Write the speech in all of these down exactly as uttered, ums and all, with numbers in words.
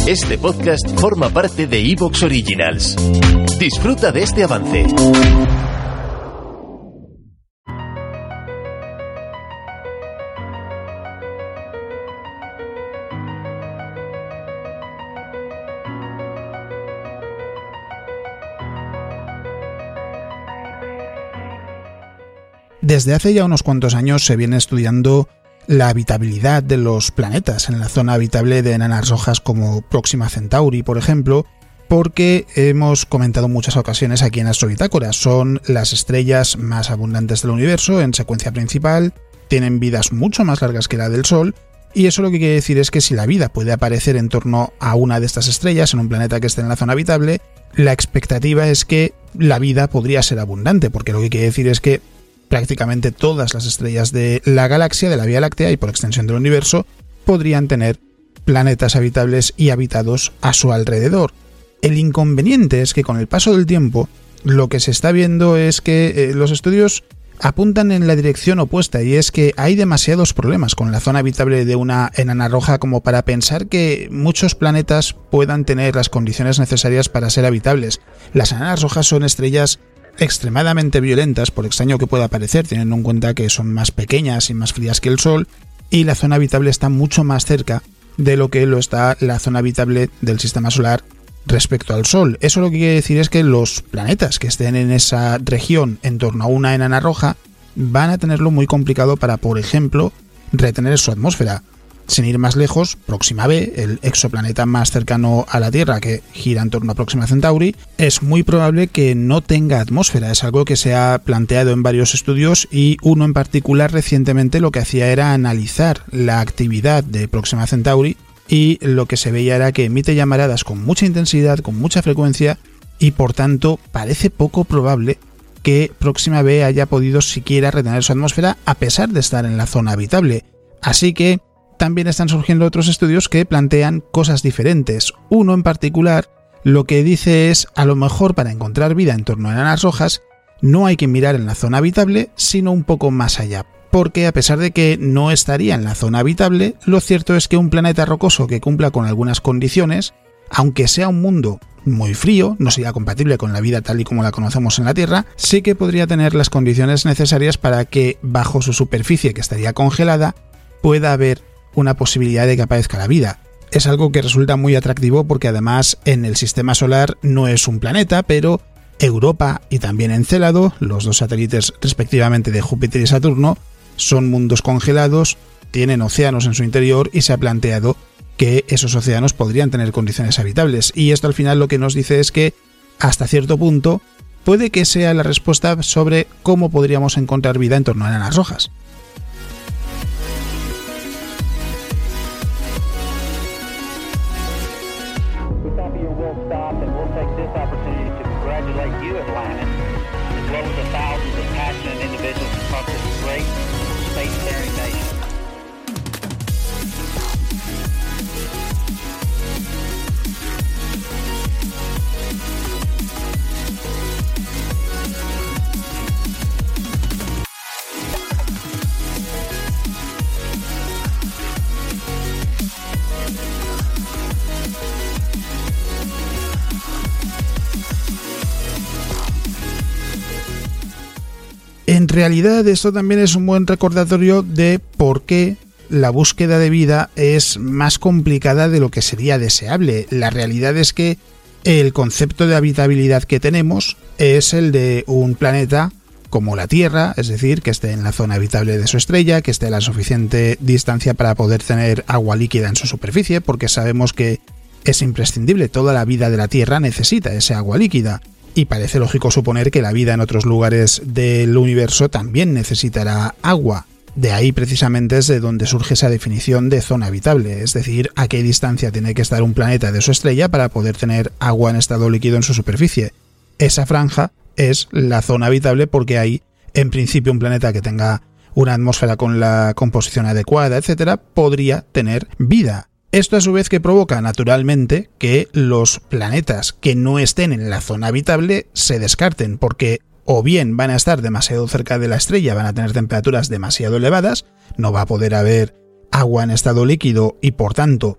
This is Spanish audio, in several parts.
Este podcast forma parte de iVoox Originals. Disfruta de este avance. Desde hace ya unos cuantos años se viene estudiando la habitabilidad de los planetas en la zona habitable de enanas rojas como Próxima Centauri, por ejemplo, porque hemos comentado en muchas ocasiones aquí en Astro Bitácora, son las estrellas más abundantes del universo en secuencia principal, tienen vidas mucho más largas que la del Sol, y eso lo que quiere decir es que si la vida puede aparecer en torno a una de estas estrellas en un planeta que esté en la zona habitable, la expectativa es que la vida podría ser abundante, porque lo que quiere decir es que prácticamente todas las estrellas de la galaxia, de la Vía Láctea y por extensión del universo, podrían tener planetas habitables y habitados a su alrededor. El inconveniente es que con el paso del tiempo, lo que se está viendo es que eh, los estudios apuntan en la dirección opuesta, y es que hay demasiados problemas con la zona habitable de una enana roja como para pensar que muchos planetas puedan tener las condiciones necesarias para ser habitables. Las enanas rojas son estrellas extremadamente violentas, por extraño que pueda parecer, teniendo en cuenta que son más pequeñas y más frías que el Sol, y la zona habitable está mucho más cerca de lo que lo está la zona habitable del sistema solar respecto al Sol. Eso lo que quiere decir es que los planetas que estén en esa región en torno a una enana roja van a tenerlo muy complicado para, por ejemplo, retener su atmósfera. Sin ir más lejos, Próxima B, el exoplaneta más cercano a la Tierra que gira en torno a Próxima Centauri, es muy probable que no tenga atmósfera. Es algo que se ha planteado en varios estudios, y uno en particular recientemente lo que hacía era analizar la actividad de Próxima Centauri, y lo que se veía era que emite llamaradas con mucha intensidad, con mucha frecuencia, y por tanto parece poco probable que Próxima B haya podido siquiera retener su atmósfera a pesar de estar en la zona habitable. Así que también están surgiendo otros estudios que plantean cosas diferentes. Uno en particular lo que dice es, a lo mejor para encontrar vida en torno a enanas rojas no hay que mirar en la zona habitable, sino un poco más allá. Porque a pesar de que no estaría en la zona habitable, lo cierto es que un planeta rocoso que cumpla con algunas condiciones, aunque sea un mundo muy frío, no sería compatible con la vida tal y como la conocemos en la Tierra, sí que podría tener las condiciones necesarias para que bajo su superficie, que estaría congelada, pueda haber una posibilidad de que aparezca la vida. Es algo que resulta muy atractivo porque además en el sistema solar no es un planeta, pero Europa y también Encélado, los dos satélites respectivamente de Júpiter y Saturno, son mundos congelados, tienen océanos en su interior, y se ha planteado que esos océanos podrían tener condiciones habitables. Y esto al final lo que nos dice es que hasta cierto punto puede que sea la respuesta sobre cómo podríamos encontrar vida en torno a enanas rojas. En realidad esto también es un buen recordatorio de por qué la búsqueda de vida es más complicada de lo que sería deseable. La realidad es que el concepto de habitabilidad que tenemos es el de un planeta como la Tierra, es decir, que esté en la zona habitable de su estrella, que esté a la suficiente distancia para poder tener agua líquida en su superficie, porque sabemos que es imprescindible, toda la vida de la Tierra necesita ese agua líquida. Y parece lógico suponer que la vida en otros lugares del universo también necesitará agua. De ahí precisamente es de donde surge esa definición de zona habitable, es decir, a qué distancia tiene que estar un planeta de su estrella para poder tener agua en estado líquido en su superficie. Esa franja es la zona habitable porque hay, en principio, un planeta que tenga una atmósfera con la composición adecuada, etcétera, podría tener vida. Esto a su vez que provoca naturalmente que los planetas que no estén en la zona habitable se descarten, porque o bien van a estar demasiado cerca de la estrella, van a tener temperaturas demasiado elevadas, no va a poder haber agua en estado líquido y por tanto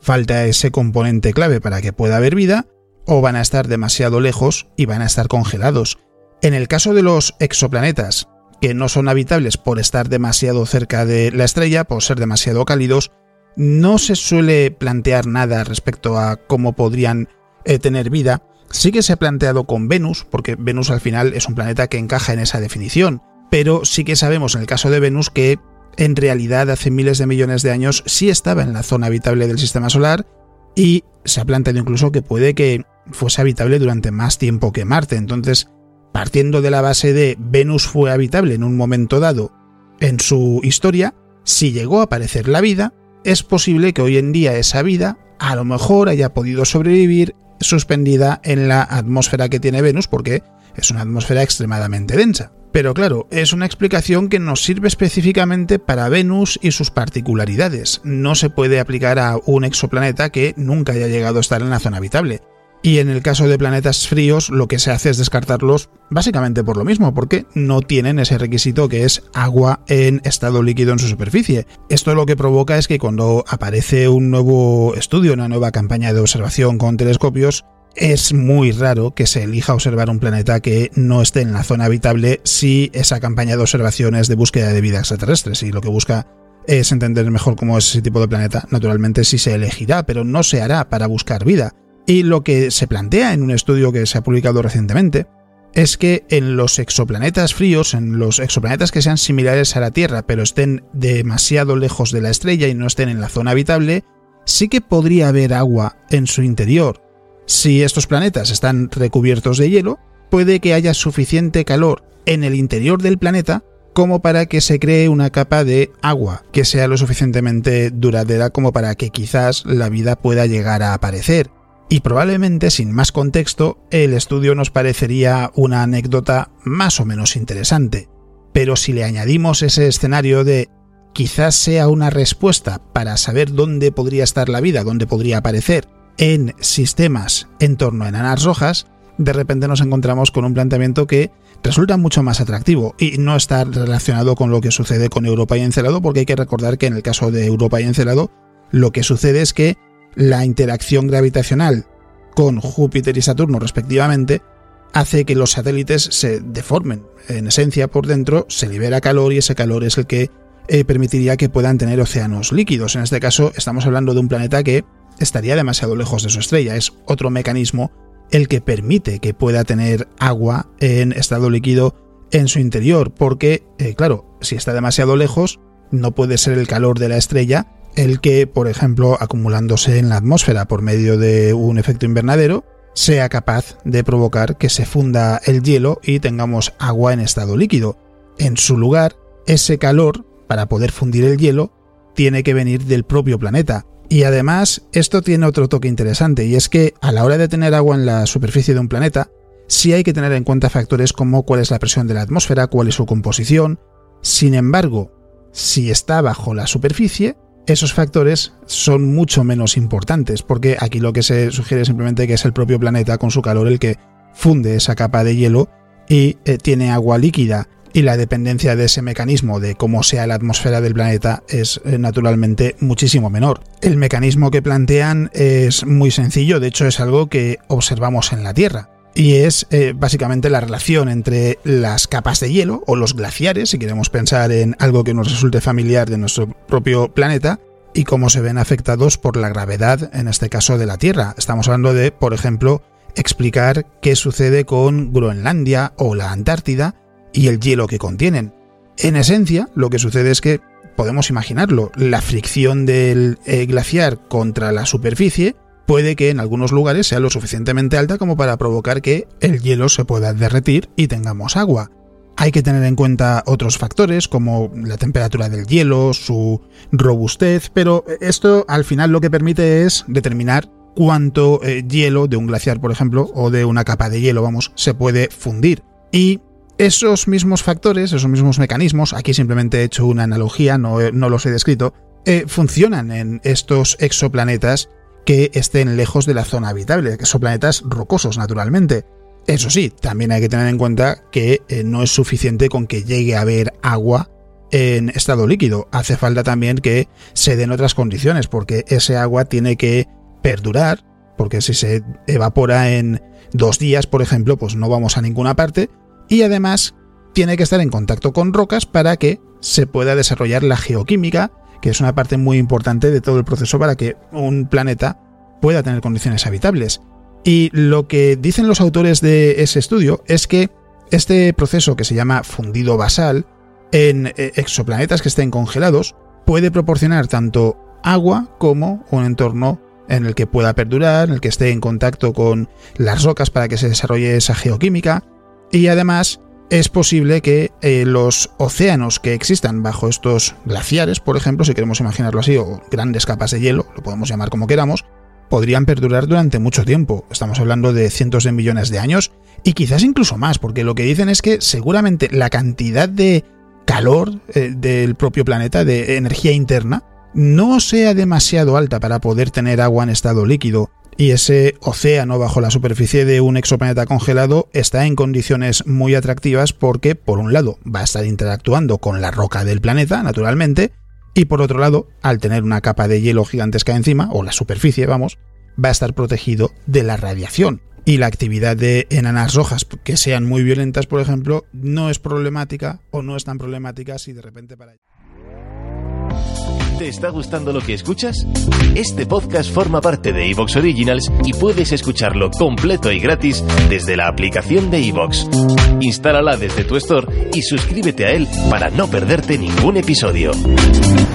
falta ese componente clave para que pueda haber vida, o van a estar demasiado lejos y van a estar congelados. En el caso de los exoplanetas, que no son habitables por estar demasiado cerca de la estrella, por ser demasiado cálidos, no se suele plantear nada respecto a cómo podrían eh, tener vida. Sí que se ha planteado con Venus, porque Venus al final es un planeta que encaja en esa definición, pero sí que sabemos en el caso de Venus que en realidad hace miles de millones de años sí estaba en la zona habitable del sistema solar, y se ha planteado incluso que puede que fuese habitable durante más tiempo que Marte. Entonces, partiendo de la base de Venus fue habitable en un momento dado en su historia, si llegó a aparecer la vida, es posible que hoy en día esa vida a lo mejor haya podido sobrevivir suspendida en la atmósfera que tiene Venus, porque es una atmósfera extremadamente densa. Pero claro, es una explicación que nos sirve específicamente para Venus y sus particularidades. No se puede aplicar a un exoplaneta que nunca haya llegado a estar en la zona habitable. Y en el caso de planetas fríos, lo que se hace es descartarlos básicamente por lo mismo, porque no tienen ese requisito que es agua en estado líquido en su superficie. Esto lo que provoca es que cuando aparece un nuevo estudio, una nueva campaña de observación con telescopios, es muy raro que se elija observar un planeta que no esté en la zona habitable si esa campaña de observación es de búsqueda de vida extraterrestre. Si lo que busca es entender mejor cómo es ese tipo de planeta, naturalmente sí se elegirá, pero no se hará para buscar vida. Y lo que se plantea en un estudio que se ha publicado recientemente es que en los exoplanetas fríos, en los exoplanetas que sean similares a la Tierra pero estén demasiado lejos de la estrella y no estén en la zona habitable, sí que podría haber agua en su interior. Si estos planetas están recubiertos de hielo, puede que haya suficiente calor en el interior del planeta como para que se cree una capa de agua que sea lo suficientemente duradera como para que quizás la vida pueda llegar a aparecer. Y probablemente, sin más contexto, el estudio nos parecería una anécdota más o menos interesante. Pero si le añadimos ese escenario de quizás sea una respuesta para saber dónde podría estar la vida, dónde podría aparecer, en sistemas en torno a enanas rojas, de repente nos encontramos con un planteamiento que resulta mucho más atractivo y no está relacionado con lo que sucede con Europa y Encélado, porque hay que recordar que en el caso de Europa y Encélado lo que sucede es que la interacción gravitacional con Júpiter y Saturno respectivamente hace que los satélites se deformen. En esencia, por dentro se libera calor y ese calor es el que eh, permitiría que puedan tener océanos líquidos. En este caso estamos hablando de un planeta que estaría demasiado lejos de su estrella. Es otro mecanismo el que permite que pueda tener agua en estado líquido en su interior, porque, eh, claro, si está demasiado lejos, no puede ser el calor de la estrella el que, por ejemplo, acumulándose en la atmósfera por medio de un efecto invernadero, sea capaz de provocar que se funda el hielo y tengamos agua en estado líquido. En su lugar, ese calor, para poder fundir el hielo, tiene que venir del propio planeta. Y además, esto tiene otro toque interesante, y es que a la hora de tener agua en la superficie de un planeta, sí hay que tener en cuenta factores como cuál es la presión de la atmósfera, cuál es su composición. Sin embargo, si está bajo la superficie, esos factores son mucho menos importantes, porque aquí lo que se sugiere simplemente que es el propio planeta con su calor el que funde esa capa de hielo y eh, tiene agua líquida, y la dependencia de ese mecanismo de cómo sea la atmósfera del planeta es eh, naturalmente muchísimo menor. El mecanismo que plantean es muy sencillo, de hecho es algo que observamos en la Tierra, y es eh, básicamente la relación entre las capas de hielo o los glaciares, si queremos pensar en algo que nos resulte familiar de nuestro propio planeta, y cómo se ven afectados por la gravedad, en este caso de la Tierra. Estamos hablando de, por ejemplo, explicar qué sucede con Groenlandia o la Antártida y el hielo que contienen. En esencia, lo que sucede es que, podemos imaginarlo, la fricción del eh, glaciar contra la superficie puede que en algunos lugares sea lo suficientemente alta como para provocar que el hielo se pueda derretir y tengamos agua. Hay que tener en cuenta otros factores como la temperatura del hielo, su robustez, pero esto al final lo que permite es determinar cuánto eh, hielo de un glaciar, por ejemplo, o de una capa de hielo, vamos, se puede fundir. Y esos mismos factores, esos mismos mecanismos, aquí simplemente he hecho una analogía, no, no los he descrito, eh, funcionan en estos exoplanetas que estén lejos de la zona habitable, exoplanetas rocosos naturalmente. Eso sí, también hay que tener en cuenta que eh, no es suficiente con que llegue a haber agua en estado líquido. Hace falta también que se den otras condiciones, porque ese agua tiene que perdurar, porque si se evapora en dos días, por ejemplo, pues no vamos a ninguna parte, y además tiene que estar en contacto con rocas para que se pueda desarrollar la geoquímica, que es una parte muy importante de todo el proceso para que un planeta pueda tener condiciones habitables. Y lo que dicen los autores de ese estudio es que este proceso, que se llama fundido basal, en exoplanetas que estén congelados, puede proporcionar tanto agua como un entorno en el que pueda perdurar, en el que esté en contacto con las rocas para que se desarrolle esa geoquímica, y además es posible que eh, los océanos que existan bajo estos glaciares, por ejemplo, si queremos imaginarlo así, o grandes capas de hielo, lo podemos llamar como queramos, podrían perdurar durante mucho tiempo. Estamos hablando de cientos de millones de años y quizás incluso más, porque lo que dicen es que seguramente la cantidad de calor eh, del propio planeta, de energía interna, no sea demasiado alta para poder tener agua en estado líquido, y ese océano bajo la superficie de un exoplaneta congelado está en condiciones muy atractivas porque, por un lado, va a estar interactuando con la roca del planeta, naturalmente, y por otro lado, al tener una capa de hielo gigantesca encima, o la superficie, vamos, va a estar protegido de la radiación. Y la actividad de enanas rojas, que sean muy violentas, por ejemplo, no es problemática o no es tan problemática si de repente para... ¿Te está gustando lo que escuchas? Este podcast forma parte de iVoox Originals y puedes escucharlo completo y gratis desde la aplicación de iVoox. Instálala desde tu store y suscríbete a él para no perderte ningún episodio.